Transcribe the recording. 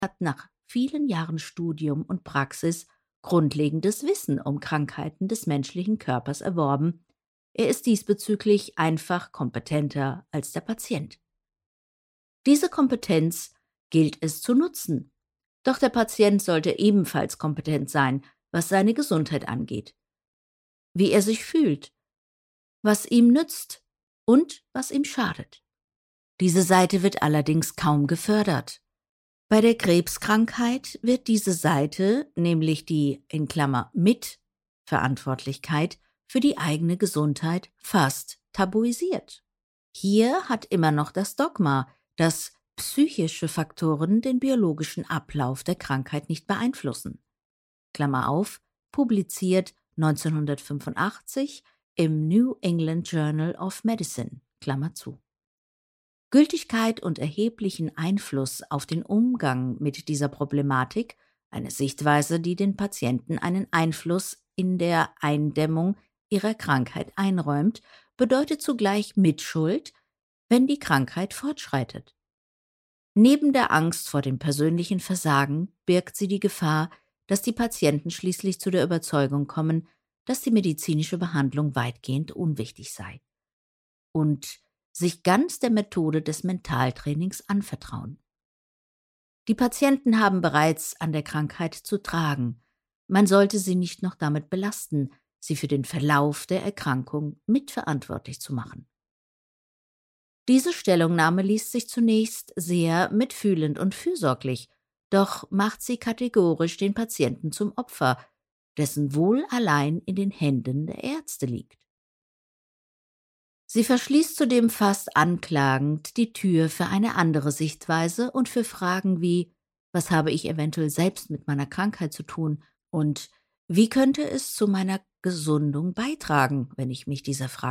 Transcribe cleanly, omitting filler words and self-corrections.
hat nach vielen Jahren Studium und Praxis grundlegendes Wissen um Krankheiten des menschlichen Körpers erworben. Er ist diesbezüglich einfach kompetenter als der Patient. Diese Kompetenz gilt es zu nutzen. Doch der Patient sollte ebenfalls kompetent sein, was seine Gesundheit angeht. Wie er sich fühlt, was ihm nützt und was ihm schadet. Diese Seite wird allerdings kaum gefördert. Bei der Krebskrankheit wird diese Seite, nämlich die Mitverantwortlichkeit für die eigene Gesundheit, fast tabuisiert. Hier hat immer noch das Dogma, dass psychische Faktoren den biologischen Ablauf der Krankheit nicht beeinflussen. Klammer auf, publiziert 1985 im New England Journal of Medicine, Klammer zu. Gültigkeit und erheblichen Einfluss auf den Umgang mit dieser Problematik, eine Sichtweise, die den Patienten einen Einfluss in der Eindämmung ihrer Krankheit einräumt, bedeutet zugleich Mitschuld, wenn die Krankheit fortschreitet. Neben der Angst vor dem persönlichen Versagen birgt sie die Gefahr, dass die Patienten schließlich zu der Überzeugung kommen, dass die medizinische Behandlung weitgehend unwichtig sei und sich ganz der Methode des Mentaltrainings anvertrauen. Die Patienten haben bereits an der Krankheit zu tragen. Man sollte sie nicht noch damit belasten, sie für den Verlauf der Erkrankung mitverantwortlich zu machen. Diese Stellungnahme liest sich zunächst sehr mitfühlend und fürsorglich, doch macht sie kategorisch den Patienten zum Opfer, dessen Wohl allein in den Händen der Ärzte liegt. Sie verschließt zudem fast anklagend die Tür für eine andere Sichtweise und für Fragen wie: Was habe ich eventuell selbst mit meiner Krankheit zu tun und wie könnte es zu meiner Gesundung beitragen, wenn ich mich dieser Frage